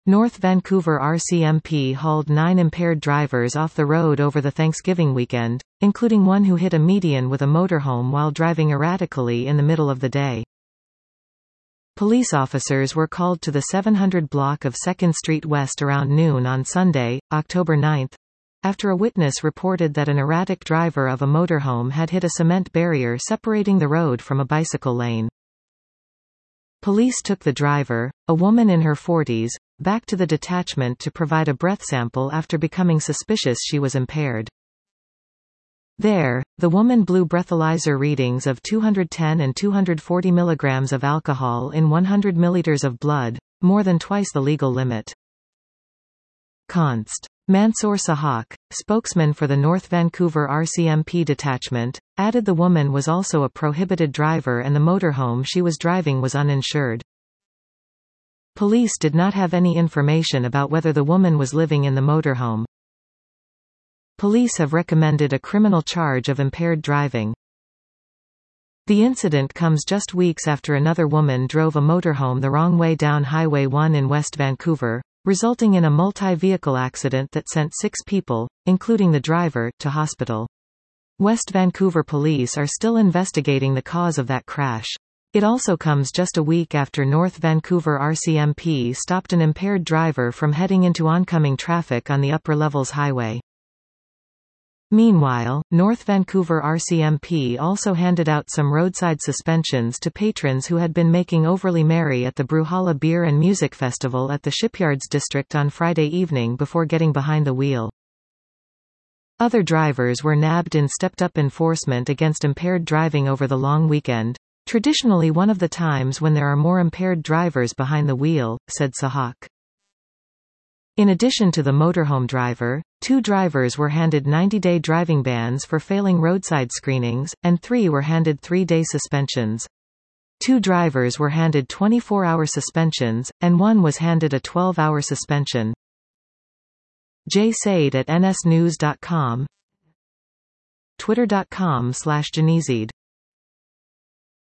North Vancouver RCMP hauled 9 impaired drivers off the road over the Thanksgiving weekend, including one who hit a median with a motorhome while driving erratically in the middle of the day. Police officers were called to the 700 block of 2nd Street West around noon on Sunday, October 9, after a witness reported that an erratic driver of a motorhome had hit a cement barrier separating the road from a bicycle lane. Police took the driver, a woman in her 40s, back to the detachment to provide a breath sample after becoming suspicious she was impaired. There, the woman blew breathalyzer readings of 210 and 240 milligrams of alcohol in 100 milliliters of blood, more than twice the legal limit. Const. Mansoor Sahak, spokesman for the North Vancouver RCMP detachment, added the woman was also a prohibited driver and the motorhome she was driving was uninsured. Police did not have any information about whether the woman was living in the motorhome. Police have recommended a criminal charge of impaired driving. The incident comes just weeks after another woman drove a motorhome the wrong way down Highway 1 in West Vancouver, resulting in a multi-vehicle accident that sent 6 people, including the driver, to hospital. West Vancouver police are still investigating the cause of that crash. It also comes just a week after North Vancouver RCMP stopped an impaired driver from heading into oncoming traffic on the Upper Levels Highway. Meanwhile, North Vancouver RCMP also handed out some roadside suspensions to patrons who had been making overly merry at the Bruhala Beer and Music Festival at the Shipyards District on Friday evening before getting behind the wheel. Other drivers were nabbed in stepped-up enforcement against impaired driving over the long weekend, traditionally one of the times when there are more impaired drivers behind the wheel, said Sahak. In addition to the motorhome driver, 2 drivers were handed 90-day driving bans for failing roadside screenings, and 3 were handed 3-day suspensions. 2 drivers were handed 24-hour suspensions, and 1 was handed a 12-hour suspension. Jay Said at nsnews.com, twitter.com/Janizid